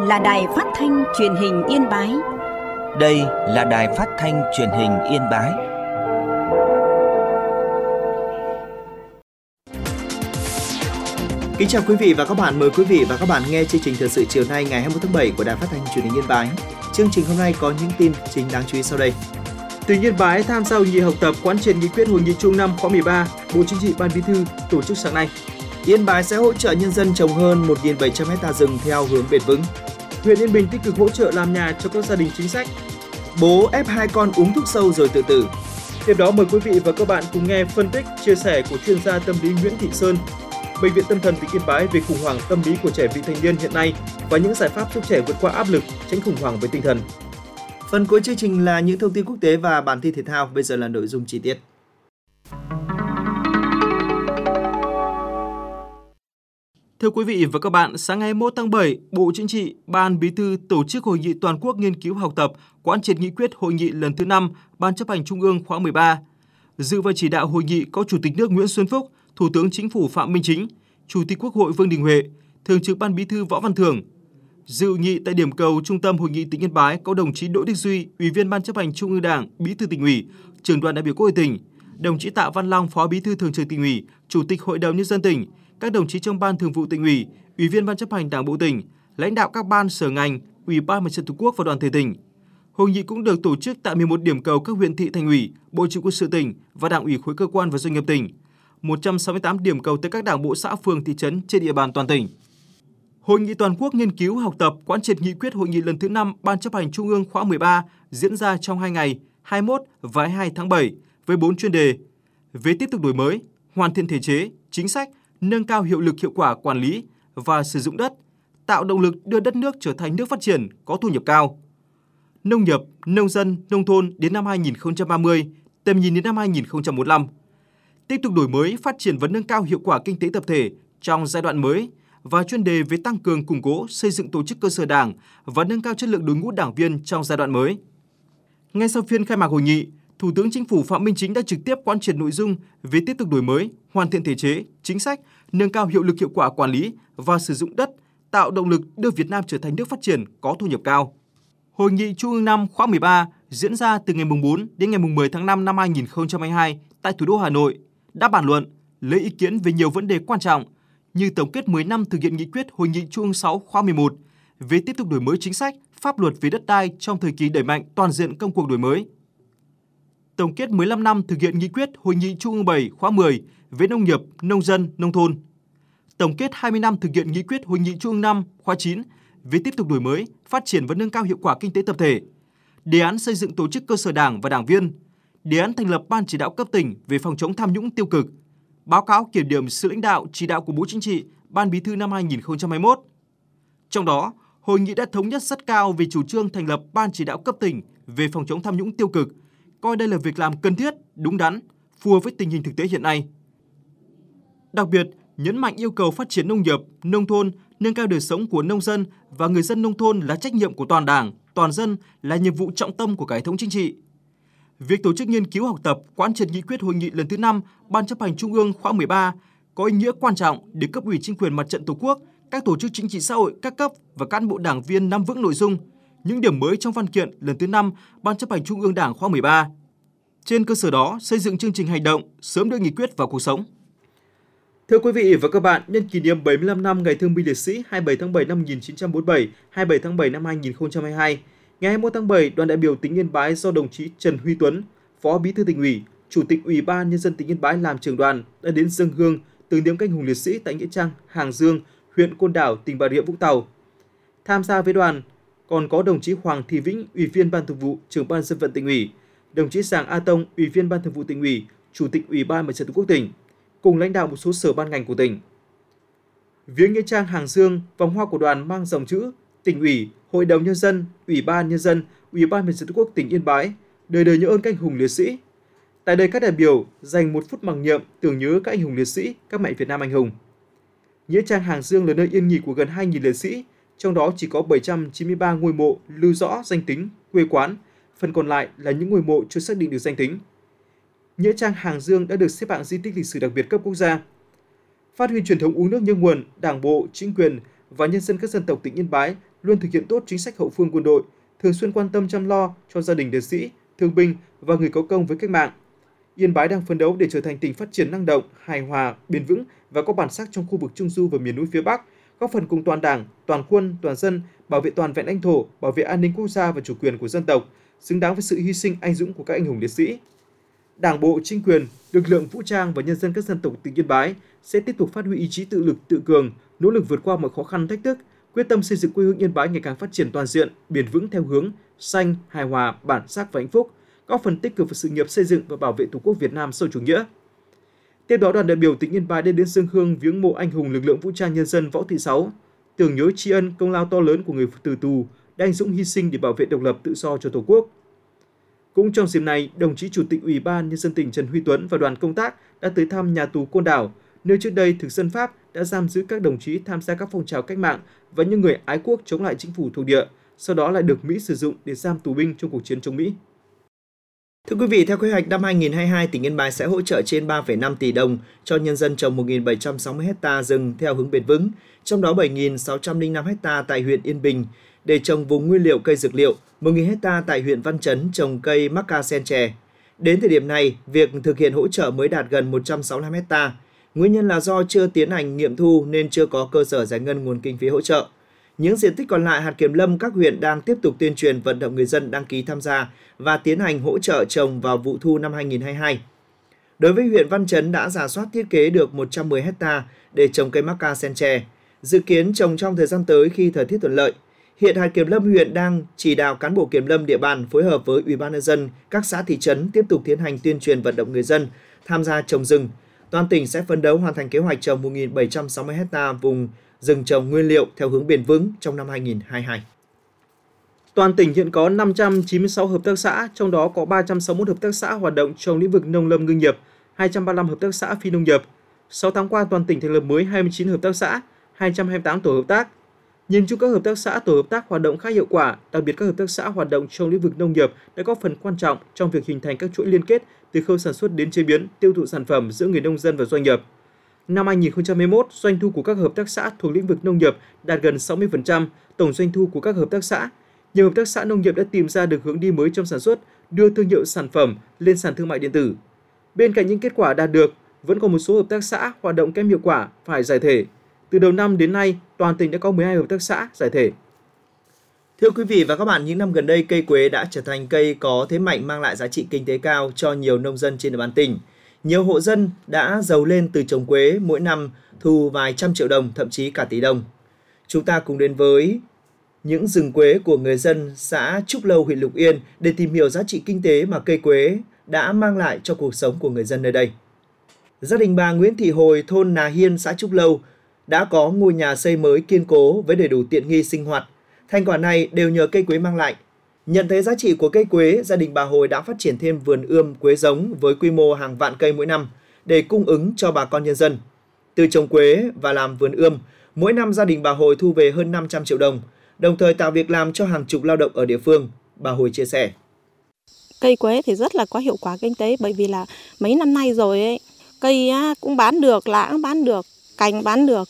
là Đài Phát thanh Truyền hình Yên Bái. Đây là Đài Phát thanh Truyền hình Yên Bái. Kính chào quý vị và các bạn, mời quý vị và các bạn nghe chương trình thời sự chiều nay ngày 21 tháng 7 của Đài Phát thanh Truyền hình Yên Bái. Chương trình hôm nay có những tin chính đáng chú ý sau đây. Tỉnh Yên Bái tham gia hội nghị học tập quán triệt nghị quyết Hội nghị Trung ương 5 khóa 13, Bộ Chính trị Ban Bí thư tổ chức sáng nay. Yên Bái sẽ hỗ trợ nhân dân trồng hơn 1.700 ha rừng theo hướng bền vững. Huyện Yên Bình tích cực hỗ trợ làm nhà cho các gia đình chính sách. Bố ép 2 con uống thuốc sâu rồi tự tử. Tiếp đó mời quý vị và các bạn cùng nghe phân tích, chia sẻ của chuyên gia tâm lý Nguyễn Thị Sơn, Bệnh viện Tâm thần tỉnh Yên Bái về khủng hoảng tâm lý của trẻ vị thành niên hiện nay và những giải pháp giúp trẻ vượt qua áp lực, tránh khủng hoảng về tinh thần. Phần cuối chương trình là những thông tin quốc tế và bản tin thể thao. Bây giờ là nội dung chi tiết. Thưa quý vị và các bạn, sáng ngày 21 tháng 7, Bộ Chính trị, Ban Bí thư tổ chức Hội nghị Toàn quốc nghiên cứu học tập, quán triệt nghị quyết Hội nghị lần thứ 5 Ban chấp hành Trung ương khóa 13. Dự và chỉ đạo hội nghị có Chủ tịch nước Nguyễn Xuân Phúc, Thủ tướng Chính phủ Phạm Minh Chính, Chủ tịch Quốc hội Vương Đình Huệ, Thường trực Ban Bí thư Võ Văn Thưởng. Dự hội nghị tại điểm cầu Trung tâm Hội nghị tỉnh Yên Bái có đồng chí Đỗ Đức Duy, Ủy viên Ban chấp hành Trung ương Đảng, Bí thư Tỉnh ủy, Trưởng đoàn đại biểu Quốc hội tỉnh, đồng chí Tạ Văn Long, Phó Bí thư Thường trực Tỉnh ủy, Chủ tịch Hội đồng nhân dân tỉnh, các đồng chí trong Ban Thường vụ Tỉnh ủy, Ủy viên Ban chấp hành Đảng bộ tỉnh, lãnh đạo các ban sở ngành, Ủy ban Mặt trận Tổ quốc và đoàn thể tỉnh. Hội nghị cũng được tổ chức tại 11 điểm cầu các huyện thị thành ủy, Bộ Chỉ huy quân sự tỉnh và Đảng ủy khối cơ quan và doanh nghiệp tỉnh. 168 điểm cầu tới các đảng bộ xã phường thị trấn trên địa bàn toàn tỉnh. Hội nghị toàn quốc nghiên cứu học tập quán triệt nghị quyết Hội nghị lần thứ 5 Ban chấp hành Trung ương khóa 13 diễn ra trong 2 ngày, 21 và 22 tháng 7 với 4 chuyên đề: về tiếp tục đổi mới, hoàn thiện thể chế, chính sách, nâng cao hiệu lực hiệu quả quản lý và sử dụng đất, tạo động lực đưa đất nước trở thành nước phát triển có thu nhập cao. Nông nghiệp, nông dân, nông thôn đến năm 2030, tầm nhìn đến năm 2045. Tiếp tục đổi mới, phát triển và nâng cao hiệu quả kinh tế tập thể trong giai đoạn mới và chuyên đề về tăng cường củng cố xây dựng tổ chức cơ sở Đảng và nâng cao chất lượng đội ngũ đảng viên trong giai đoạn mới. Ngay sau phiên khai mạc hội nghị, Thủ tướng Chính phủ Phạm Minh Chính đã trực tiếp quán triệt nội dung về tiếp tục đổi mới, hoàn thiện thể chế, chính sách, nâng cao hiệu lực hiệu quả quản lý và sử dụng đất, tạo động lực đưa Việt Nam trở thành nước phát triển có thu nhập cao. Hội nghị Trung ương 5 khóa 13 diễn ra từ ngày 4 đến ngày 10 tháng 5 năm 2022 tại thủ đô Hà Nội đã bàn luận, lấy ý kiến về nhiều vấn đề quan trọng như tổng kết 10 năm thực hiện nghị quyết Hội nghị Trung ương 6 khóa 11 về tiếp tục đổi mới chính sách, pháp luật về đất đai trong thời kỳ đẩy mạnh toàn diện công cuộc đổi mới. Tổng kết 15 năm thực hiện nghị quyết Hội nghị Trung ương 7 khóa 10 về nông nghiệp, nông dân, nông thôn. Tổng kết 20 năm thực hiện nghị quyết Hội nghị Trung ương 5 khóa 9 về tiếp tục đổi mới, phát triển và nâng cao hiệu quả kinh tế tập thể. Đề án xây dựng tổ chức cơ sở Đảng và đảng viên. Đề án thành lập Ban chỉ đạo cấp tỉnh về phòng chống tham nhũng tiêu cực. Báo cáo kiểm điểm sự lãnh đạo, chỉ đạo của Bộ Chính trị, Ban Bí thư năm 2021. Trong đó, hội nghị đã thống nhất rất cao về chủ trương thành lập Ban chỉ đạo cấp tỉnh về phòng chống tham nhũng tiêu cực, coi đây là việc làm cần thiết, đúng đắn, phù hợp với tình hình thực tế hiện nay. Đặc biệt, nhấn mạnh yêu cầu phát triển nông nghiệp, nông thôn, nâng cao đời sống của nông dân và người dân nông thôn là trách nhiệm của toàn Đảng, toàn dân, là nhiệm vụ trọng tâm của cả hệ thống chính trị. Việc tổ chức nghiên cứu học tập, quán triệt nghị quyết Hội nghị lần thứ 5 Ban chấp hành Trung ương khóa 13 có ý nghĩa quan trọng để cấp ủy chính quyền Mặt trận Tổ quốc, các tổ chức chính trị xã hội các cấp và cán bộ đảng viên nắm vững nội dung, những điểm mới trong văn kiện lần thứ 5 Ban chấp hành Trung ương Đảng khóa 13. Trên cơ sở đó, xây dựng chương trình hành động, sớm đưa nghị quyết vào cuộc sống. Thưa quý vị và các bạn, nhân kỷ niệm 75 năm Ngày Thương binh Liệt sĩ 27 tháng 7 năm 1947, 27 tháng 7 năm 2022, ngày 21 tháng 7, đoàn đại biểu tỉnh Yên Bái do đồng chí Trần Huy Tuấn, Phó Bí thư Tỉnh ủy, Chủ tịch Ủy ban Nhân dân tỉnh Yên Bái làm trưởng đoàn đã đến dâng hương tưởng niệm canh hùng liệt sĩ tại nghĩa trang Hàng Dương, huyện Côn Đảo, tỉnh Bà Rịa Vũng Tàu. Tham gia với đoàn còn có đồng chí Hoàng Thị Vĩnh, Ủy viên Ban Thường vụ, Trưởng ban Dân vận Tỉnh ủy, đồng chí Giàng A Tông, Ủy viên Ban Thường vụ Tỉnh ủy, Chủ tịch Ủy ban Mặt trận Tổ quốc tỉnh, cùng lãnh đạo một số sở ban ngành của tỉnh. Viếng nghĩa trang Hàng Dương, vòng hoa của đoàn mang dòng chữ Tỉnh ủy, Hội đồng Nhân dân, Ủy ban Nhân dân, Ủy ban Mặt trận Tổ quốc tỉnh Yên Bái, đời đời nhớ ơn các anh hùng liệt sĩ. Tại đây các đại biểu dành 1 phút mặc niệm tưởng nhớ các anh hùng liệt sĩ, các mẹ Việt Nam anh hùng. Nghĩa trang Hàng Dương là nơi yên nghỉ của gần 2.000 liệt sĩ, trong đó chỉ có 793 ngôi mộ lưu rõ danh tính, quê quán, phần còn lại là những ngôi mộ chưa xác định được danh tính. Nghĩa trang Hàng Dương đã được xếp hạng di tích lịch sử đặc biệt cấp quốc gia. Phát huy truyền thống uống nước nhớ nguồn, Đảng bộ, chính quyền và nhân dân các dân tộc tỉnh Yên Bái luôn thực hiện tốt chính sách hậu phương quân đội, thường xuyên quan tâm chăm lo cho gia đình liệt sĩ, thương binh và người có công với cách mạng. Yên Bái đang phấn đấu để trở thành tỉnh phát triển năng động, hài hòa, bền vững và có bản sắc trong khu vực Trung du và miền núi phía Bắc, góp phần cùng toàn Đảng, toàn quân, toàn dân bảo vệ toàn vẹn lãnh thổ, bảo vệ an ninh quốc gia và chủ quyền của dân tộc, xứng đáng với sự hy sinh anh dũng của các anh hùng liệt sĩ. Đảng bộ, chính quyền, lực lượng vũ trang và nhân dân các dân tộc tỉnh Yên Bái sẽ tiếp tục phát huy ý chí tự lực, tự cường, nỗ lực vượt qua mọi khó khăn thách thức, quyết tâm xây dựng quê hương Yên Bái ngày càng phát triển toàn diện, bền vững theo hướng xanh, hài hòa, bản sắc và hạnh phúc, góp phần tích cực vào sự nghiệp xây dựng và bảo vệ Tổ quốc Việt Nam xã hội chủ nghĩa. Tiếp đó, đoàn đại biểu tỉnh Yên Bái đã đến dâng hương viếng mộ anh hùng lực lượng vũ trang nhân dân Võ Thị Sáu, tưởng nhớ tri ân công lao to lớn của người tử tù đã anh dũng hy sinh để bảo vệ độc lập tự do cho Tổ quốc. Cũng trong dịp này, đồng chí Chủ tịch Ủy ban Nhân dân tỉnh Trần Huy Tuấn và đoàn công tác đã tới thăm nhà tù Côn Đảo, nơi trước đây thực dân Pháp đã giam giữ các đồng chí tham gia các phong trào cách mạng và những người ái quốc chống lại chính phủ thuộc địa, sau đó lại được Mỹ sử dụng để giam tù binh trong cuộc chiến chống Mỹ. Thưa quý vị, theo kế hoạch năm 2022, tỉnh Yên Bái sẽ hỗ trợ trên 3,5 tỷ đồng cho nhân dân trồng 1.760 ha rừng theo hướng bền vững, trong đó 7.605 ha tại huyện Yên Bình để trồng vùng nguyên liệu cây dược liệu, 1.000 ha tại huyện Văn Chấn trồng cây mắc ca sen chè. Đến thời điểm này, việc thực hiện hỗ trợ mới đạt gần 165 ha. Nguyên nhân là do chưa tiến hành nghiệm thu nên chưa có cơ sở giải ngân nguồn kinh phí hỗ trợ. Những diện tích còn lại, hạt kiểm lâm các huyện đang tiếp tục tuyên truyền vận động người dân đăng ký tham gia và tiến hành hỗ trợ trồng vào vụ thu năm 2022. Đối với huyện Văn Chấn đã rà soát thiết kế được 110 ha để trồng cây mắc ca sen chè, dự kiến trồng trong thời gian tới khi thời tiết thuận lợi. Hiện hạt kiểm lâm huyện đang chỉ đạo cán bộ kiểm lâm địa bàn phối hợp với Ủy ban nhân dân các xã thị trấn tiếp tục tiến hành tuyên truyền vận động người dân tham gia trồng rừng. Toàn tỉnh sẽ phấn đấu hoàn thành kế hoạch trồng 1.760 ha vùng rừng trồng nguyên liệu theo hướng bền vững trong năm 2022. Toàn tỉnh hiện có 596 hợp tác xã, trong đó có 361 hợp tác xã hoạt động trong lĩnh vực nông lâm ngư nghiệp, 235 hợp tác xã phi nông nghiệp. 6 tháng qua, toàn tỉnh thành lập mới 29 hợp tác xã, 228 tổ hợp tác. Nhìn chung các hợp tác xã, tổ hợp tác hoạt động khá hiệu quả, đặc biệt các hợp tác xã hoạt động trong lĩnh vực nông nghiệp đã góp phần quan trọng trong việc hình thành các chuỗi liên kết từ khâu sản xuất đến chế biến, tiêu thụ sản phẩm giữa người nông dân và doanh nghiệp. Năm 2021, doanh thu của các hợp tác xã thuộc lĩnh vực nông nghiệp đạt gần 60% tổng doanh thu của các hợp tác xã. Nhiều hợp tác xã nông nghiệp đã tìm ra được hướng đi mới trong sản xuất, đưa thương hiệu sản phẩm lên sàn thương mại điện tử. Bên cạnh những kết quả đạt được, vẫn còn một số hợp tác xã hoạt động kém hiệu quả phải giải thể. Từ đầu năm đến nay, toàn tỉnh đã có 12 hợp tác xã giải thể. Thưa quý vị và các bạn, những năm gần đây, cây quế đã trở thành cây có thế mạnh mang lại giá trị kinh tế cao cho nhiều nông dân trên địa bàn tỉnh. Nhiều hộ dân đã giàu lên từ trồng quế, mỗi năm thu vài trăm triệu đồng, thậm chí cả tỷ đồng. Chúng ta cùng đến với những rừng quế của người dân xã Trúc Lâu, huyện Lục Yên để tìm hiểu giá trị kinh tế mà cây quế đã mang lại cho cuộc sống của người dân nơi đây. Gia đình bà Nguyễn Thị Hồi, thôn Nà Hiên, xã Trúc Lâu đã có ngôi nhà xây mới kiên cố với đầy đủ tiện nghi sinh hoạt. Thành quả này đều nhờ cây quế mang lại. Nhận thấy giá trị của cây quế, gia đình bà Hồi đã phát triển thêm vườn ươm quế giống với quy mô hàng vạn cây mỗi năm để cung ứng cho bà con nhân dân. Từ trồng quế và làm vườn ươm, mỗi năm gia đình bà Hồi thu về hơn 500 triệu đồng, đồng thời tạo việc làm cho hàng chục lao động ở địa phương. Bà Hồi chia sẻ. Cây quế thì rất là có hiệu quả kinh tế, bởi vì là mấy năm nay rồi ấy, cây cũng bán được, lá cũng bán được, cành bán được,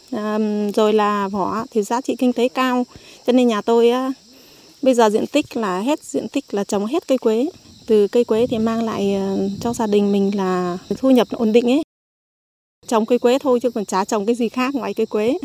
rồi là vỏ thì giá trị kinh tế cao. Cho nên nhà tôi bây giờ diện tích là trồng hết cây quế. Từ cây quế thì mang lại cho gia đình mình là thu nhập ổn định ấy. Trồng cây quế thôi chứ còn chả trồng cái gì khác ngoài cây quế.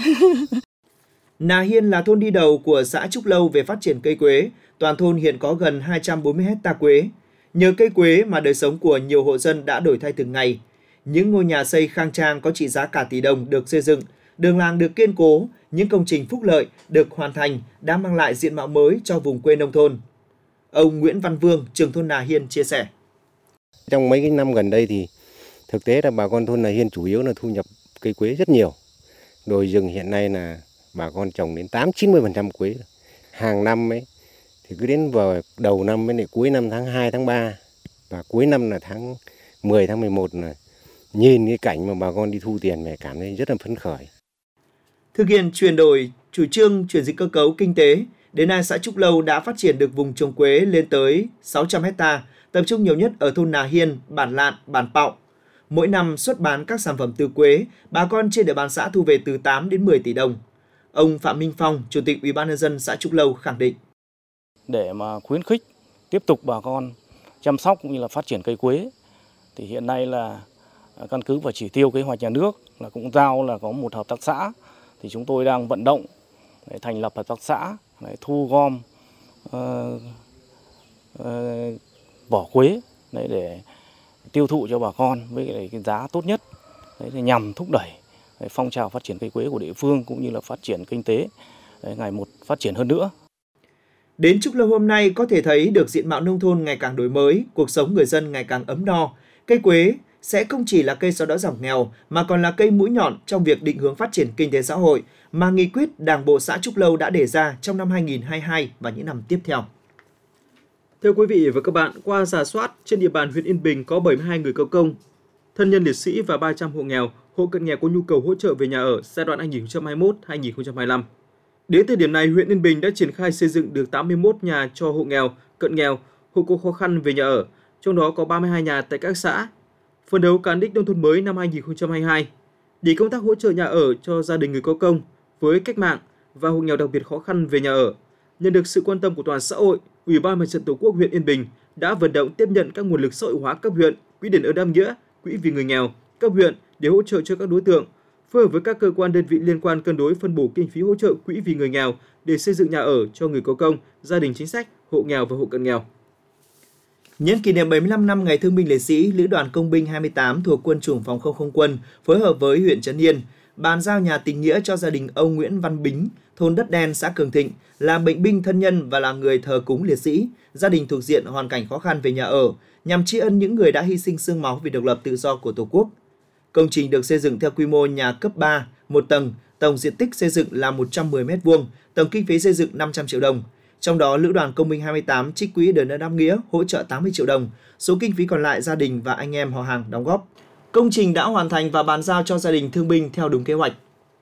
Nà Hiên là thôn đi đầu của xã Trúc Lâu về phát triển cây quế. Toàn thôn hiện có gần 240 hecta quế. Nhờ cây quế mà đời sống của nhiều hộ dân đã đổi thay từng ngày. Những ngôi nhà xây khang trang có trị giá cả tỷ đồng được xây dựng, đường làng được kiên cố, những công trình phúc lợi được hoàn thành đã mang lại diện mạo mới cho vùng quê nông thôn. Ông Nguyễn Văn Vương, trưởng thôn Nà Hiên chia sẻ. Trong mấy cái năm gần đây thì thực tế là bà con thôn Nà Hiên chủ yếu là thu nhập cây quế rất nhiều. Đồi rừng hiện nay là bà con trồng đến 80-90% quế. Hàng năm ấy thì cứ đến vào đầu năm với cuối năm tháng 2, tháng 3 và cuối năm là tháng 10, tháng 11 là nhìn cái cảnh mà bà con đi thu tiền về cảm thấy rất là phấn khởi. Thực hiện chuyển đổi chủ trương chuyển dịch cơ cấu kinh tế, đến nay xã Trúc Lâu đã phát triển được vùng trồng quế lên tới 600 ha, tập trung nhiều nhất ở thôn Nà Hiên, bản Lạn, bản Pọng. Mỗi năm xuất bán các sản phẩm từ quế, bà con trên địa bàn xã thu về từ 8 đến 10 tỷ đồng. Ông Phạm Minh Phong, Chủ tịch Ủy ban nhân dân xã Trúc Lâu khẳng định: để mà khuyến khích tiếp tục bà con chăm sóc cũng như là phát triển cây quế thì hiện nay là căn cứ vào chỉ tiêu kế hoạch nhà nước là cũng giao là có một hợp tác xã, thì chúng tôi đang vận động để thành lập hợp tác xã để thu gom vỏ quế để tiêu thụ cho bà con với cái giá tốt nhất, để nhằm thúc đẩy phong trào phát triển cây quế của địa phương cũng như là phát triển kinh tế ngày một phát triển hơn nữa. Đến Trúc Lâu hôm nay có thể thấy được diện mạo nông thôn ngày càng đổi mới, cuộc sống người dân ngày càng ấm no. Cây quế sẽ không chỉ là cây xóa đói giảm nghèo mà còn là cây mũi nhọn trong việc định hướng phát triển kinh tế xã hội mà nghị quyết Đảng bộ xã Trúc Lâu đã đề ra trong năm 2022 và những năm tiếp theo. Thưa quý vị và các bạn, qua rà soát, trên địa bàn huyện Yên Bình có 72 người có công, thân nhân liệt sĩ và 300 hộ nghèo, hộ cận nghèo có nhu cầu hỗ trợ về nhà ở giai đoạn 2021-2025. Đến thời điểm này, huyện Yên Bình đã triển khai xây dựng được 81 nhà cho hộ nghèo, cận nghèo, hộ có khó khăn về nhà ở, trong đó có 32 nhà tại các xã. Phấn đấu cán đích nông thôn mới năm 2022. Để công tác hỗ trợ nhà ở cho gia đình người có công với cách mạng và hộ nghèo đặc biệt khó khăn về nhà ở, nhận được sự quan tâm của toàn xã hội, Ủy ban Mặt trận Tổ quốc huyện Yên Bình đã vận động tiếp nhận các nguồn lực xã hội hóa cấp huyện, quỹ đền ơn đáp nghĩa, quỹ vì người nghèo cấp huyện để hỗ trợ cho các đối tượng, phối hợp với các cơ quan đơn vị liên quan cân đối phân bổ kinh phí hỗ trợ quỹ vì người nghèo để xây dựng nhà ở cho người có công, gia đình chính sách, hộ nghèo và hộ cận nghèo. Nhân kỷ niệm 75 năm Ngày Thương binh Liệt sĩ, Lữ đoàn Công binh 28 thuộc Quân chủng Phòng không Không quân phối hợp với huyện Trấn Yên bàn giao nhà tình nghĩa cho gia đình ông Nguyễn Văn Bính, thôn Đất Đen, xã Cường Thịnh, là bệnh binh thân nhân và là người thờ cúng liệt sĩ, gia đình thuộc diện hoàn cảnh khó khăn về nhà ở, nhằm tri ân những người đã hy sinh xương máu vì độc lập tự do của Tổ quốc. Công trình được xây dựng theo quy mô nhà cấp 3, một tầng, tổng diện tích xây dựng là 110 m², tổng kinh phí xây dựng 500 triệu đồng. Trong đó, Lữ đoàn Công binh 28 trích quỹ đền ơn đáp nghĩa hỗ trợ 80 triệu đồng, số kinh phí còn lại gia đình và anh em họ hàng đóng góp. Công trình đã hoàn thành và bàn giao cho gia đình thương binh theo đúng kế hoạch.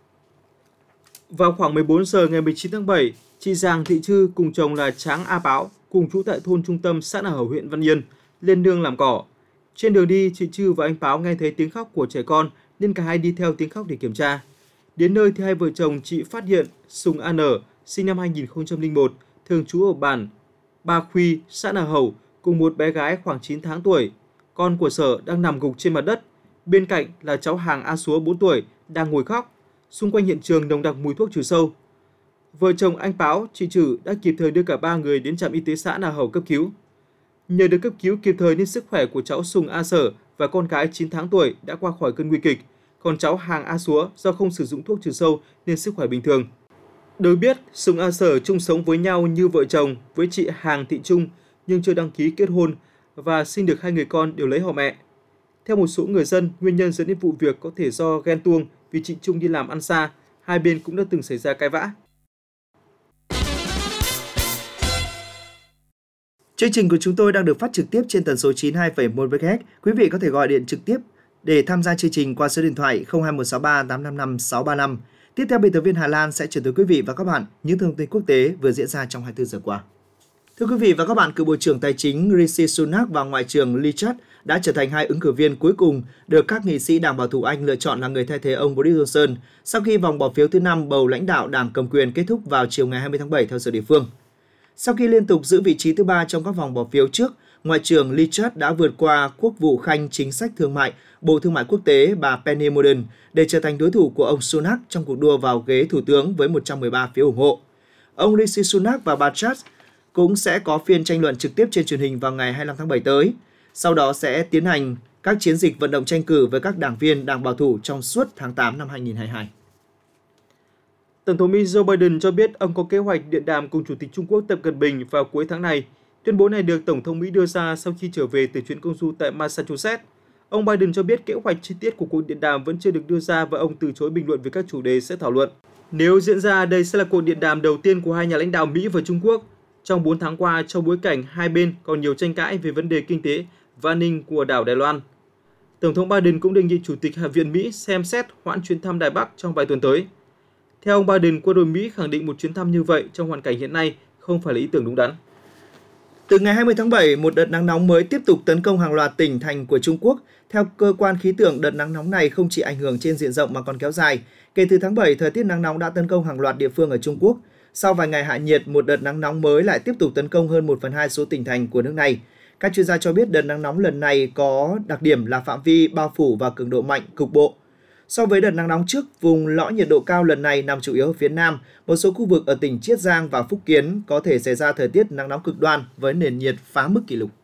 Vào khoảng 14 giờ ngày 19 tháng 7, chị Giàng Thị Trư cùng chồng là Tráng A Báo cùng trú tại thôn Trung Tâm, xã Nà Hầu, huyện Văn Yên, lên nương làm cỏ. Trên đường đi, chị Trư và anh Báo nghe thấy tiếng khóc của trẻ con nên cả hai đi theo tiếng khóc để kiểm tra. Đến nơi thì hai vợ chồng chị phát hiện Sùng A N, sinh năm 2001, thường trú ở bản Ba Khuy, xã Nà Hầu, cùng một bé gái khoảng 9 tháng tuổi. Con của Sở đang nằm gục trên mặt đất. Bên cạnh là cháu Hàng A Súa 4 tuổi đang ngồi khóc. Xung quanh hiện trường nồng nặc mùi thuốc trừ sâu. Vợ chồng anh Báo, chị Trử đã kịp thời đưa cả ba người đến trạm y tế xã Nà Hầu cấp cứu. Nhờ được cấp cứu kịp thời nên sức khỏe của cháu Sùng A Sở và con gái 9 tháng tuổi đã qua khỏi cơn nguy kịch. Còn cháu Hàng A Súa do không sử dụng thuốc trừ sâu nên sức khỏe bình thường. Được biết, Sùng A Sở chung sống với nhau như vợ chồng với chị Hàng Thị Trung nhưng chưa đăng ký kết hôn và sinh được 2 người con đều lấy họ mẹ. Theo một số người dân, nguyên nhân dẫn đến vụ việc có thể do ghen tuông vì chị Trung đi làm ăn xa, hai bên cũng đã từng xảy ra cãi vã. Chương trình của chúng tôi đang được phát trực tiếp trên tần số 92,1 MHz. Quý vị có thể gọi điện trực tiếp để tham gia chương trình qua số điện thoại 02163 855 635. Tiếp theo, biên tập viên Hà Lan sẽ chuyển tới quý vị và các bạn những thông tin quốc tế vừa diễn ra trong 24 giờ qua. Thưa quý vị và các bạn, cựu Bộ trưởng Tài chính Rishi Sunak và Ngoại trưởng Liz Truss đã trở thành hai ứng cử viên cuối cùng được các nghị sĩ Đảng Bảo thủ Anh lựa chọn là người thay thế ông Boris Johnson sau khi vòng bỏ phiếu thứ 5 bầu lãnh đạo Đảng cầm quyền kết thúc vào chiều ngày 20 tháng 7 theo giờ địa phương. Sau khi liên tục giữ vị trí thứ 3 trong các vòng bỏ phiếu trước, Ngoại trưởng Liz Truss đã vượt qua Quốc vụ Khanh Chính sách Thương mại, Bộ Thương mại Quốc tế bà Penny Mordaunt để trở thành đối thủ của ông Sunak trong cuộc đua vào ghế Thủ tướng với 113 phiếu ủng hộ. Ông Rishi Sunak và bà Truss cũng sẽ có phiên tranh luận trực tiếp trên truyền hình vào ngày 25 tháng 7 tới. Sau đó sẽ tiến hành các chiến dịch vận động tranh cử với các đảng viên Đảng Bảo thủ trong suốt tháng 8 năm 2022. Tổng thống Mỹ Joe Biden cho biết ông có kế hoạch điện đàm cùng Chủ tịch Trung Quốc Tập Cận Bình vào cuối tháng này. Tuyên bố này được Tổng thống Mỹ đưa ra sau khi trở về từ chuyến công du tại Massachusetts. Ông Biden cho biết kế hoạch chi tiết của cuộc điện đàm vẫn chưa được đưa ra và ông từ chối bình luận về các chủ đề sẽ thảo luận. Nếu diễn ra, đây sẽ là cuộc điện đàm đầu tiên của hai nhà lãnh đạo Mỹ và Trung Quốc trong 4 tháng qua trong bối cảnh hai bên còn nhiều tranh cãi về vấn đề kinh tế và an ninh của đảo Đài Loan. Tổng thống Biden cũng đề nghị Chủ tịch Hạ viện Mỹ xem xét hoãn chuyến thăm Đài Bắc trong vài tuần tới. Theo ông Biden, quân đội Mỹ khẳng định một chuyến thăm như vậy trong hoàn cảnh hiện nay không phải là ý tưởng đúng đắn. Từ ngày 20 tháng 7, một đợt nắng nóng mới tiếp tục tấn công hàng loạt tỉnh thành của Trung Quốc. Theo cơ quan khí tượng, đợt nắng nóng này không chỉ ảnh hưởng trên diện rộng mà còn kéo dài. Kể từ tháng 7, thời tiết nắng nóng đã tấn công hàng loạt địa phương ở Trung Quốc. Sau vài ngày hạ nhiệt, một đợt nắng nóng mới lại tiếp tục tấn công hơn 1/2 số tỉnh thành của nước này. Các chuyên gia cho biết đợt nắng nóng lần này có đặc điểm là phạm vi bao phủ và cường độ mạnh, cục bộ. So với đợt nắng nóng trước, vùng lõi nhiệt độ cao lần này nằm chủ yếu ở phía Nam. Một số khu vực ở tỉnh Chiết Giang và Phúc Kiến có thể xảy ra thời tiết nắng nóng cực đoan với nền nhiệt phá mức kỷ lục.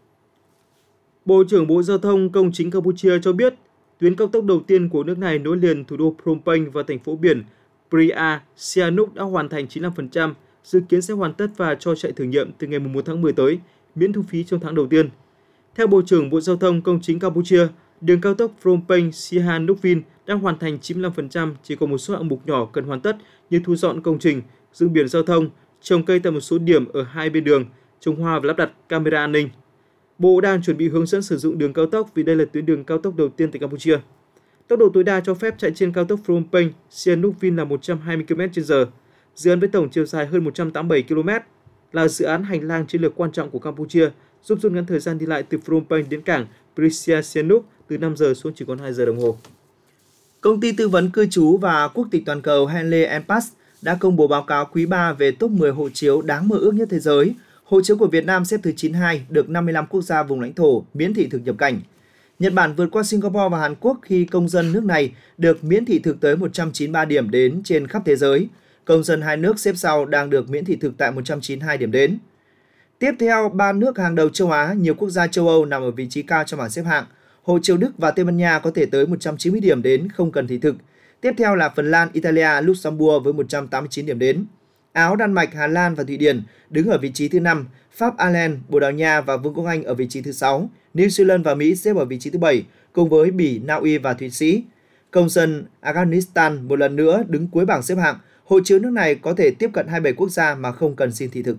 Bộ trưởng Bộ Giao thông Công chính Campuchia cho biết, tuyến cao tốc đầu tiên của nước này nối liền thủ đô Phnom Penh và thành phố biển Pria Sihanouk đã hoàn thành 95%, dự kiến sẽ hoàn tất và cho chạy thử nghiệm từ ngày 1 tháng 10 tới, miễn thu phí trong tháng đầu tiên. Theo Bộ trưởng Bộ Giao thông Công chính Campuchia, đường cao tốc Phnom Penh Sihanouk Vin đang hoàn thành 95%, chỉ còn một số hạng mục nhỏ cần hoàn tất như thu dọn công trình, dựng biển giao thông, trồng cây tại một số điểm ở hai bên đường, trồng hoa và lắp đặt camera an ninh. Bộ đang chuẩn bị hướng dẫn sử dụng đường cao tốc vì đây là tuyến đường cao tốc đầu tiên tại Campuchia. Tốc độ tối đa cho phép chạy trên cao tốc Phnom Penh Sihanouk Vin là 120 km/h. Dự án với tổng chiều dài hơn 187 km là dự án hành lang chiến lược quan trọng của Campuchia, giúp rút ngắn thời gian đi lại từ Phnom Penh đến cảng Pria Sihanouk từ 5 giờ xuống chỉ còn 2 giờ đồng hồ. Công ty tư vấn cư trú và quốc tịch toàn cầu Henley & Partners đã công bố báo cáo quý 3 về top 10 hộ chiếu đáng mơ ước nhất thế giới. Hộ chiếu của Việt Nam xếp thứ 92, được 55 quốc gia vùng lãnh thổ miễn thị thực nhập cảnh. Nhật Bản vượt qua Singapore và Hàn Quốc khi công dân nước này được miễn thị thực tới 193 điểm đến trên khắp thế giới. Công dân hai nước xếp sau đang được miễn thị thực tại 192 điểm đến. Tiếp theo, 3 nước hàng đầu châu Á, nhiều quốc gia châu Âu nằm ở vị trí cao trong bảng xếp hạng. Hộ chiếu Đức và Tây Ban Nha có thể tới 190 điểm đến không cần thị thực. Tiếp theo là Phần Lan, Italia, Luxembourg với 189 điểm đến. Áo, Đan Mạch, Hà Lan và Thụy Điển đứng ở vị trí thứ 5, Pháp, Ireland, Bồ Đào Nha và Vương quốc Anh ở vị trí thứ 6, New Zealand và Mỹ xếp ở vị trí thứ 7, cùng với Bỉ, Na Uy và Thụy Sĩ. Công dân Afghanistan một lần nữa đứng cuối bảng xếp hạng, hộ chiếu nước này có thể tiếp cận 27 quốc gia mà không cần xin thị thực.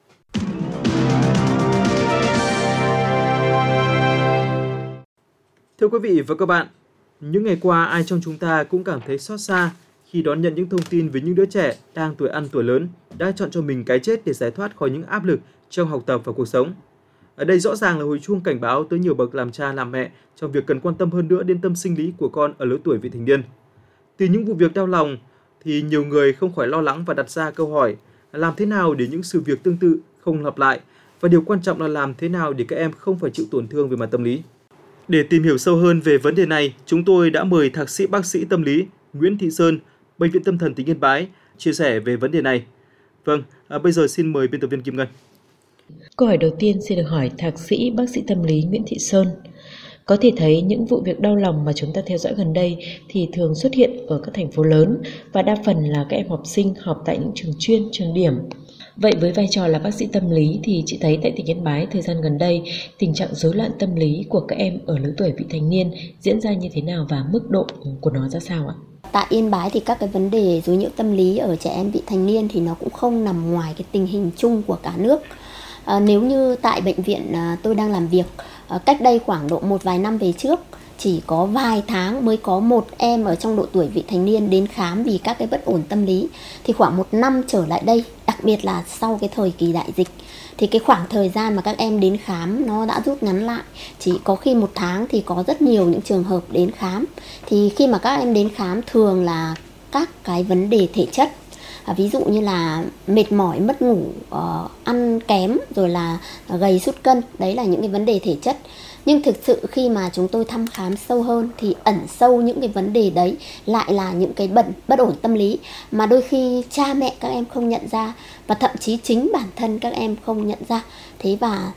Thưa quý vị và các bạn, những ngày qua ai trong chúng ta cũng cảm thấy xót xa khi đón nhận những thông tin về những đứa trẻ đang tuổi ăn tuổi lớn đã chọn cho mình cái chết để giải thoát khỏi những áp lực trong học tập và cuộc sống. Ở đây rõ ràng là hồi chuông cảnh báo tới nhiều bậc làm cha làm mẹ trong việc cần quan tâm hơn nữa đến tâm sinh lý của con ở lứa tuổi vị thành niên. Từ những vụ việc đau lòng thì nhiều người không khỏi lo lắng và đặt ra câu hỏi làm thế nào để những sự việc tương tự không lặp lại, và điều quan trọng là làm thế nào để các em không phải chịu tổn thương về mặt tâm lý. Để tìm hiểu sâu hơn về vấn đề này, chúng tôi đã mời thạc sĩ bác sĩ tâm lý Nguyễn Thị Sơn, Bệnh viện Tâm thần tỉnh Yên Bái chia sẻ về vấn đề này. Vâng, bây giờ xin mời biên tập viên Kim Ngân. Câu hỏi đầu tiên xin được hỏi thạc sĩ bác sĩ tâm lý Nguyễn Thị Sơn. Có thể thấy những vụ việc đau lòng mà chúng ta theo dõi gần đây thì thường xuất hiện ở các thành phố lớn và đa phần là các em học sinh học tại những trường chuyên, trường điểm. Vậy với vai trò là bác sĩ tâm lý thì chị thấy tại tỉnh Yên Bái thời gian gần đây tình trạng rối loạn tâm lý của các em ở lứa tuổi vị thành niên diễn ra như thế nào và mức độ của nó ra sao ạ? Tại Yên Bái thì các cái vấn đề rối nhiễu tâm lý ở trẻ em vị thành niên thì nó cũng không nằm ngoài cái tình hình chung của cả nước. Nếu như tại bệnh viện tôi đang làm việc, cách đây khoảng độ một vài năm về trước, chỉ có vài tháng mới có một em ở trong độ tuổi vị thành niên đến khám vì các cái bất ổn tâm lý. Thì khoảng một năm trở lại đây, đặc biệt là sau cái thời kỳ đại dịch, thì cái khoảng thời gian mà các em đến khám nó đã rút ngắn lại. Chỉ có khi một tháng thì có rất nhiều những trường hợp đến khám. Thì khi mà các em đến khám thường là các cái vấn đề thể chất. Ví dụ như là mệt mỏi, mất ngủ, ăn kém, rồi là gầy sút cân. Đấy là những cái vấn đề thể chất. Nhưng thực sự khi mà chúng tôi thăm khám sâu hơn thì ẩn sâu những cái vấn đề đấy lại là những cái bất ổn tâm lý mà đôi khi cha mẹ các em không nhận ra, và thậm chí chính bản thân các em không nhận ra. Thế và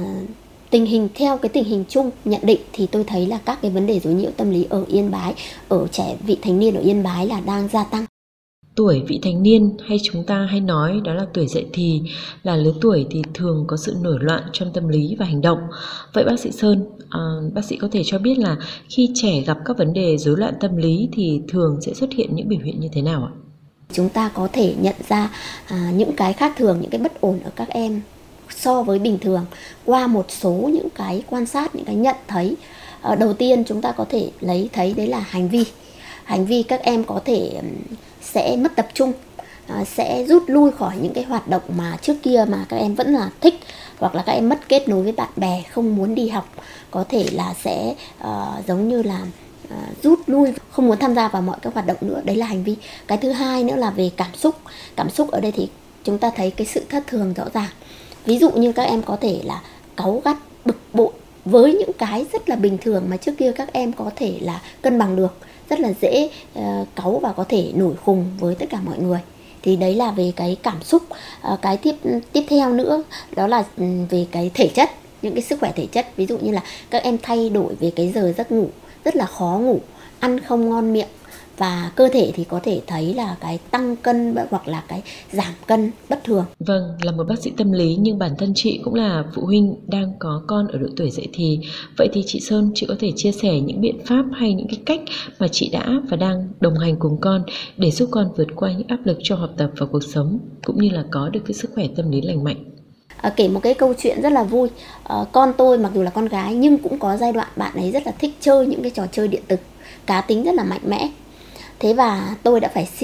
theo cái tình hình chung nhận định thì tôi thấy là các cái vấn đề rối nhiễu tâm lý ở Yên Bái, ở trẻ vị thành niên ở Yên Bái là đang gia tăng. Tuổi vị thành niên hay chúng ta hay nói đó là tuổi dậy thì là lứa tuổi thì thường có sự nổi loạn trong tâm lý và hành động. Vậy bác sĩ Sơn, bác sĩ có thể cho biết là khi trẻ gặp các vấn đề rối loạn tâm lý thì thường sẽ xuất hiện những biểu hiện như thế nào ạ? Chúng ta có thể nhận ra những cái khác thường, những cái bất ổn ở các em so với bình thường qua một số những cái quan sát, những cái nhận thấy. Đầu tiên chúng ta có thể thấy đấy là hành vi các em có thể sẽ mất tập trung, sẽ rút lui khỏi những cái hoạt động mà trước kia mà các em vẫn là thích, hoặc là các em mất kết nối với bạn bè, không muốn đi học, có thể là sẽ giống như là rút lui, không muốn tham gia vào mọi các hoạt động nữa. Đấy là hành vi. Cái thứ hai nữa là về cảm xúc. Cảm xúc ở đây thì chúng ta thấy cái sự thất thường rõ ràng. Ví dụ như các em có thể là cáu gắt, bực bội với những cái rất là bình thường mà trước kia các em có thể là cân bằng được, rất là dễ cáu và có thể nổi khùng với tất cả mọi người. Thì đấy là về cái cảm xúc. Cái tiếp theo nữa đó là về cái thể chất, những cái sức khỏe thể chất. Ví dụ như là các em thay đổi về cái giờ giấc ngủ, rất là khó ngủ, ăn không ngon miệng, và cơ thể thì có thể thấy là cái tăng cân hoặc là cái giảm cân bất thường. Vâng, là một bác sĩ tâm lý nhưng bản thân chị cũng là phụ huynh đang có con ở độ tuổi dậy thì. Vậy thì chị Sơn, chị có thể chia sẻ những biện pháp hay những cái cách mà chị đã và đang đồng hành cùng con để giúp con vượt qua những áp lực trong học tập và cuộc sống, cũng như là có được cái sức khỏe tâm lý lành mạnh? Kể một cái câu chuyện rất là vui. Con tôi mặc dù là con gái nhưng cũng có giai đoạn bạn ấy rất là thích chơi những cái trò chơi điện tử, cá tính rất là mạnh mẽ. Thế và tôi đã phải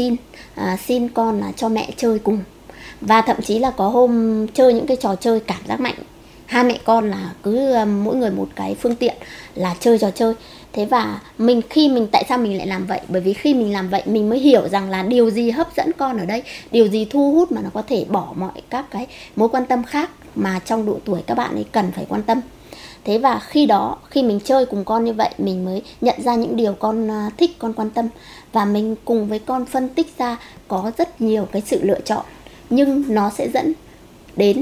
xin con là cho mẹ chơi cùng. Và thậm chí là có hôm chơi những cái trò chơi cảm giác mạnh, hai mẹ con là cứ mỗi người một cái phương tiện là chơi trò chơi. Thế và tại sao mình lại làm vậy? Bởi vì khi mình làm vậy mình mới hiểu rằng là điều gì hấp dẫn con ở đây, điều gì thu hút mà nó có thể bỏ mọi các cái mối quan tâm khác mà trong độ tuổi các bạn ấy cần phải quan tâm. Thế và khi mình chơi cùng con như vậy, mình mới nhận ra những điều con thích, con quan tâm, và mình cùng với con phân tích ra có rất nhiều cái sự lựa chọn, nhưng nó sẽ dẫn đến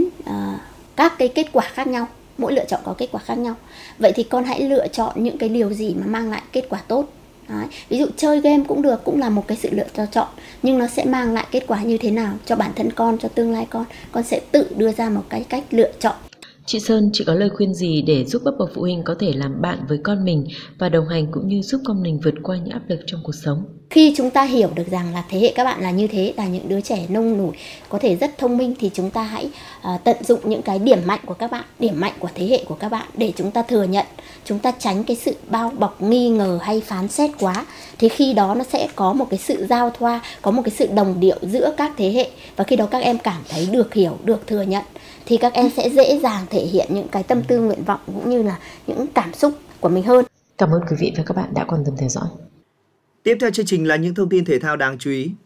các cái kết quả khác nhau. Mỗi lựa chọn có kết quả khác nhau. Vậy thì con hãy lựa chọn những cái điều gì mà mang lại kết quả tốt. Đấy. Ví dụ chơi game cũng được, cũng là một cái sự lựa chọn, nhưng nó sẽ mang lại kết quả như thế nào cho bản thân con, cho tương lai con sẽ tự đưa ra một cái cách lựa chọn. Chị Sơn, chị có lời khuyên gì để giúp các bậc phụ huynh có thể làm bạn với con mình và đồng hành cũng như giúp con mình vượt qua những áp lực trong cuộc sống? Khi chúng ta hiểu được rằng là thế hệ các bạn là như thế, là những đứa trẻ nông nổi, có thể rất thông minh, thì chúng ta hãy tận dụng những cái điểm mạnh của các bạn, điểm mạnh của thế hệ của các bạn để chúng ta thừa nhận, chúng ta tránh cái sự bao bọc nghi ngờ hay phán xét quá. Thì khi đó nó sẽ có một cái sự giao thoa, có một cái sự đồng điệu giữa các thế hệ, và khi đó các em cảm thấy được hiểu, được thừa nhận, thì các em sẽ dễ dàng thể hiện những cái tâm tư nguyện vọng cũng như là những cảm xúc của mình hơn. Cảm ơn quý vị và các bạn đã quan tâm theo dõi. Tiếp theo chương trình là những thông tin thể thao đáng chú ý.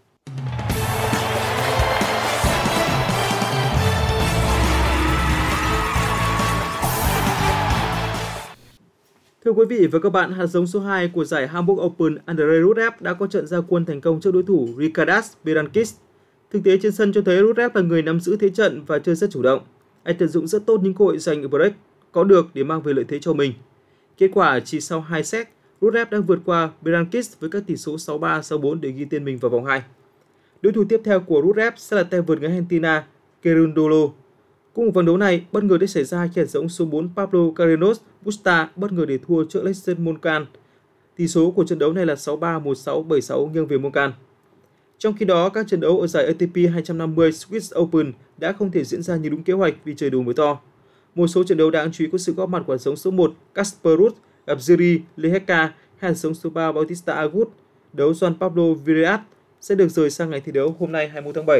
Thưa quý vị và các bạn, hạt giống số 2 của giải Hamburg Open Andrei Rublev đã có trận ra quân thành công trước đối thủ Ricardas Berankis. Thực tế trên sân cho thấy Rublev là người nắm giữ thế trận và chơi rất chủ động. Anh tận dụng rất tốt những cơ hội giành ở break có được để mang về lợi thế cho mình. Kết quả chỉ sau 2 set, Rublev đã vượt qua Berankis với các tỷ số 6-3, 6-4 để ghi tên mình vào vòng 2. Đối thủ tiếp theo của Rublev sẽ là tay vợt người Argentina Cerundolo. Cùng vòng đấu này, bất ngờ đã xảy ra khi hạt giống số 4 Pablo Carreño Busta bất ngờ để thua trước Alexander Moncan. Tỷ số của trận đấu này là 6-3, 1-6, 7-6 nghiêng về Moncan. Trong khi đó, các trận đấu ở giải ATP 250 Swiss Open đã không thể diễn ra như đúng kế hoạch vì trời đổ mưa to. Một số trận đấu đáng chú ý có sự góp mặt của hạt giống số 1 Casper Ruud gặp Jiří Lehecka, hạt giống số 3 Bautista Agut. Đấu Juan Pablo Vireas sẽ được rời sang ngày thi đấu hôm nay 21 tháng 7.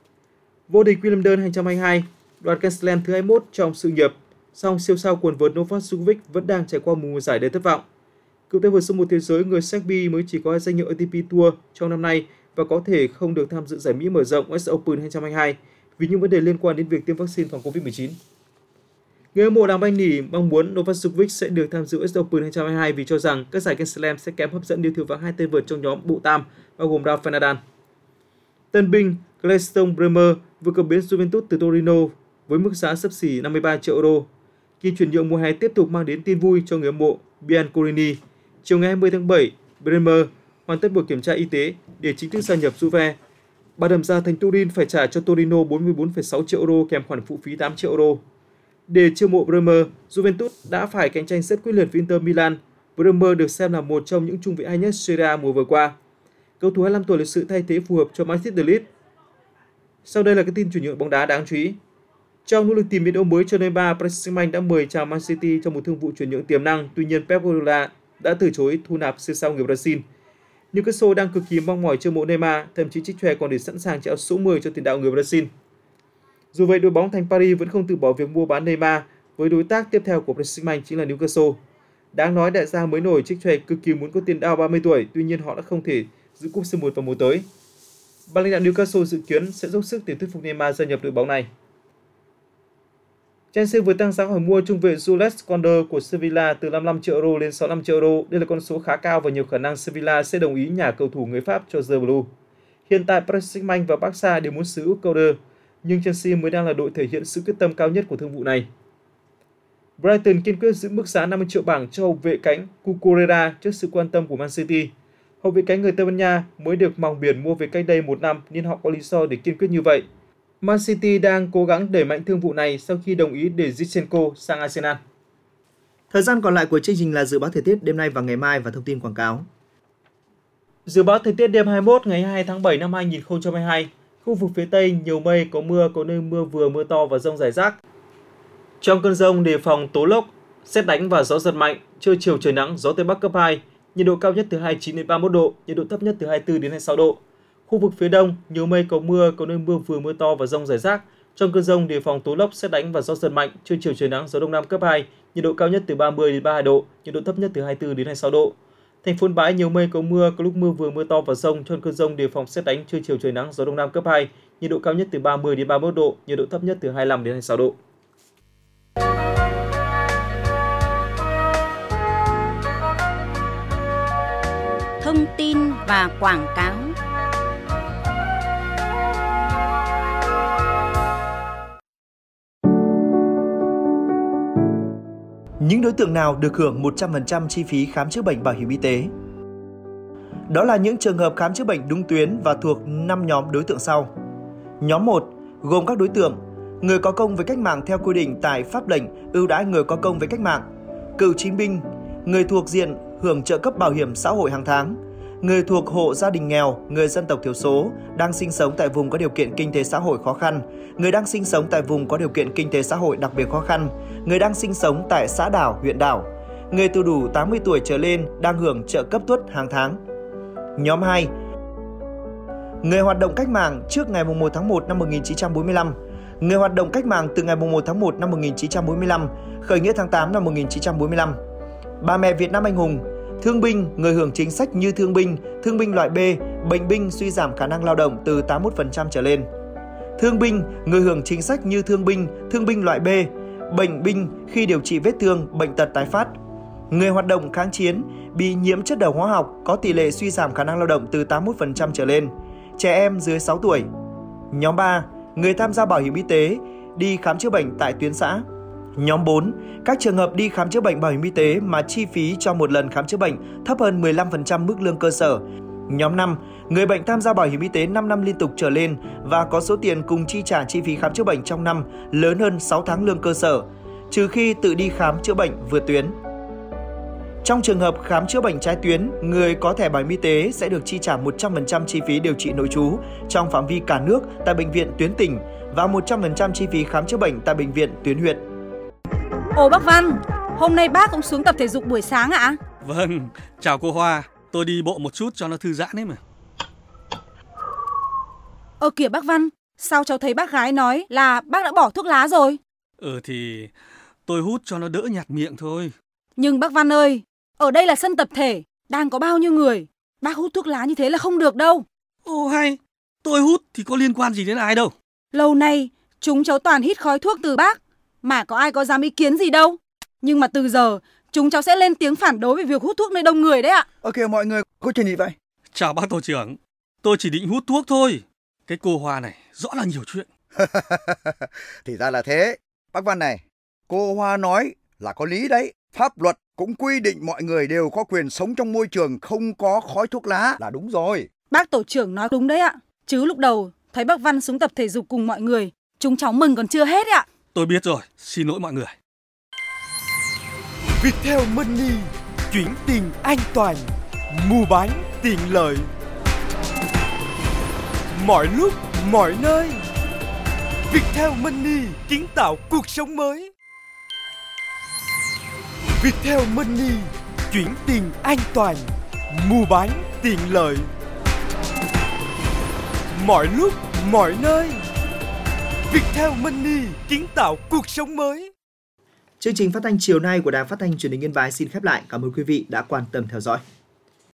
Vô địch Wimbledon 2022, đoạt Grand Slam thứ 21 trong sự nghiệp, song siêu sao quần vợt Novak Djokovic vẫn đang trải qua một mùa giải đầy thất vọng. Cựu tay vợt số 1 thế giới người Serbia mới chỉ có danh hiệu ATP Tour trong năm nay và có thể không được tham dự giải Mỹ mở rộng US Open 2022 vì những vấn đề liên quan đến việc tiêm vaccine phòng Covid-19. Người hâm mộ đàm Anh Nỉ mong muốn Novak Djokovic sẽ được tham dự US Open 2022 vì cho rằng các giải Grand Slam sẽ kém hấp dẫn nếu thiếu vắng hai tên vợt trong nhóm bộ tam, bao gồm Rafael Nadal. Tân binh Gladstone Bremer vừa cập bến Juventus từ Torino với mức giá xấp xỉ 53 triệu euro. Kỳ chuyển nhượng mùa hè tiếp tục mang đến tin vui cho người hâm mộ Bianconeri. Chiều ngày 20 tháng 7, Bremer hoàn tất buổi kiểm tra y tế để chính thức gia nhập Juve. Bà đầm ra thành Turin phải trả cho Torino 44,6 triệu euro kèm khoản phụ phí 8 triệu euro. Để chiêu mộ Bremer, Juventus đã phải cạnh tranh rất quyết liệt với Inter Milan. Bremer được xem là một trong những trung vệ hay nhất Serie A mùa vừa qua. Cầu thủ 25 tuổi là sự thay thế phù hợp cho Manchester United. Sau đây là cái tin chuyển nhượng bóng đá đáng chú ý. Trong nỗ lực tìm biến động mới cho Neymar, Paris Saint-Germain đã mời chào Man City trong một thương vụ chuyển nhượng tiềm năng. Tuy nhiên, Pep Guardiola đã từ chối thu nạp siêu sao người Brazil. Newcastle đang cực kỳ mong mỏi chiêu mộ Neymar, thậm chí trích chòe còn để sẵn sàng trao số 10 cho tiền đạo người Brazil. Dù vậy, đội bóng thành Paris vẫn không từ bỏ việc mua bán Neymar với đối tác tiếp theo của Paris Saint-Germain chính là Newcastle. Đáng nói đại gia mới nổi trích chòe cực kỳ muốn có tiền đạo 30 tuổi, tuy nhiên họ đã không thể giữ cúp C1 vào mùa tới. Ban lãnh đạo Newcastle dự kiến sẽ dốc sức để thuyết phục Neymar gia nhập đội bóng này. Chelsea vừa tăng giá hỏi mua trung vệ Jules Koundé của Sevilla từ 55 triệu euro lên 65 triệu euro. Đây là con số khá cao và nhiều khả năng Sevilla sẽ đồng ý nhả cầu thủ người Pháp cho The Blue. Hiện tại Paris Saint-Germain và Barca đều muốn sở hữu Koundé, nhưng Chelsea mới đang là đội thể hiện sự quyết tâm cao nhất của thương vụ này. Brighton kiên quyết giữ mức giá 50 triệu bảng cho hậu vệ cánh Cucurella trước sự quan tâm của Man City. Hậu vệ cánh người Tây Ban Nha mới được Mòng Biển mua về cách đây 1 năm nên họ có lý do để kiên quyết như vậy. Man City đang cố gắng đẩy mạnh thương vụ này sau khi đồng ý để Zinchenko sang Arsenal. Thời gian còn lại của chương trình là dự báo thời tiết đêm nay và ngày mai và thông tin quảng cáo. Dự báo thời tiết đêm 21 ngày 22 tháng 7 năm 2022. Khu vực phía Tây nhiều mây, có mưa, có nơi mưa vừa mưa to và dông rải rác. Trong cơn dông đề phòng tố lốc, sét đánh và gió giật mạnh. Trưa chiều trời nắng, gió Tây Bắc cấp 2. Nhiệt độ cao nhất từ 29 đến 31 độ, nhiệt độ thấp nhất từ 24 đến 26 độ. Khu vực phía Đông nhiều mây, có mưa, có nơi mưa vừa mưa to và dông rải rác. Trong cơn dông đề phòng tố lốc, sét đánh và gió giật mạnh. Trưa chiều trời nắng, gió Đông Nam cấp 2. Nhiệt độ cao nhất từ 30 đến 32 độ, nhiệt độ thấp nhất từ 24 đến 26 độ. Thành phố Yên Bái nhiều mây, có mưa, có lúc mưa vừa mưa to và dông. Trong cơn dông đề phòng sét đánh. Trưa chiều trời nắng, gió Đông Nam cấp 2. Nhiệt độ cao nhất từ 30 đến 31 độ, nhiệt độ thấp nhất từ 25 đến 26 độ. Thông tin và quảng cáo. Những đối tượng nào được hưởng 100% chi phí khám chữa bệnh bảo hiểm y tế? Đó là những trường hợp khám chữa bệnh đúng tuyến và thuộc 5 nhóm đối tượng sau. Nhóm 1 gồm các đối tượng: người có công với cách mạng theo quy định tại pháp lệnh ưu đãi người có công với cách mạng, cựu chiến binh, người thuộc diện hưởng trợ cấp bảo hiểm xã hội hàng tháng, người thuộc hộ gia đình nghèo, người dân tộc thiểu số đang sinh sống tại vùng có điều kiện kinh tế xã hội khó khăn, người đang sinh sống tại vùng có điều kiện kinh tế xã hội đặc biệt khó khăn, người đang sinh sống tại xã đảo, huyện đảo, người từ đủ 80 tuổi trở lên đang hưởng trợ cấp tuất hàng tháng. Nhóm 2 người hoạt động cách mạng trước ngày 1 tháng 1 năm 1945, người hoạt động cách mạng từ ngày 1 tháng 1 năm 1945, khởi nghĩa tháng 8 năm 1945, bà mẹ Việt Nam anh hùng, thương binh, người hưởng chính sách như thương binh loại B, bệnh binh suy giảm khả năng lao động từ 81% trở lên. Thương binh, người hưởng chính sách như thương binh loại B, bệnh binh khi điều trị vết thương, bệnh tật tái phát. Người hoạt động kháng chiến, bị nhiễm chất độc hóa học có tỷ lệ suy giảm khả năng lao động từ 81% trở lên. Trẻ em dưới 6 tuổi. Nhóm 3, người tham gia bảo hiểm y tế, đi khám chữa bệnh tại tuyến xã. Nhóm 4, các trường hợp đi khám chữa bệnh bảo hiểm y tế mà chi phí cho một lần khám chữa bệnh thấp hơn 15% mức lương cơ sở. Nhóm 5, người bệnh tham gia bảo hiểm y tế 5 năm liên tục trở lên và có số tiền cùng chi trả chi phí khám chữa bệnh trong năm lớn hơn 6 tháng lương cơ sở, trừ khi tự đi khám chữa bệnh vượt tuyến. Trong trường hợp khám chữa bệnh trái tuyến, người có thẻ bảo hiểm y tế sẽ được chi trả 100% chi phí điều trị nội trú trong phạm vi cả nước tại bệnh viện tuyến tỉnh và 100% chi phí khám chữa bệnh tại bệnh viện tuyến huyện. Ồ bác Văn, hôm nay bác cũng xuống tập thể dục buổi sáng ạ? Vâng, chào cô Hoa, tôi đi bộ một chút cho nó thư giãn ấy mà. Kìa bác Văn, sao cháu thấy bác gái nói là bác đã bỏ thuốc lá rồi? Thì tôi hút cho nó đỡ nhạt miệng thôi. Nhưng bác Văn ơi, ở đây là sân tập thể, đang có bao nhiêu người, bác hút thuốc lá như thế là không được đâu. Ồ hay, tôi hút thì có liên quan gì đến ai đâu. Lâu nay, chúng cháu toàn hít khói thuốc từ bác, mà có ai có dám ý kiến gì đâu. Nhưng mà từ giờ, chúng cháu sẽ lên tiếng phản đối về việc hút thuốc nơi đông người đấy ạ. Ok mọi người, có chuyện gì vậy? Chào bác tổ trưởng, tôi chỉ định hút thuốc thôi. Cái cô Hoa này rõ là nhiều chuyện. Thì ra là thế. Bác Văn này, cô Hoa nói là có lý đấy. Pháp luật cũng quy định mọi người đều có quyền sống trong môi trường không có khói thuốc lá là đúng rồi. Bác tổ trưởng nói đúng đấy ạ. Chứ lúc đầu thấy bác Văn xuống tập thể dục cùng mọi người, chúng cháu mừng còn chưa hết ạ. Tôi biết rồi, xin lỗi mọi người. Viettel Money, chuyển tiền an toàn, mua bán tiện lợi. Mọi lúc, mọi nơi. Viettel Money kiến tạo cuộc sống mới. Viettel Money, chuyển tiền an toàn, mua bán tiện lợi. Mọi lúc, mọi nơi, Viettel Money kiến tạo cuộc sống mới. Chương trình phát thanh chiều nay của Đài Phát thanh Truyền hình Yên Bái xin khép lại. Cảm ơn quý vị đã quan tâm theo dõi.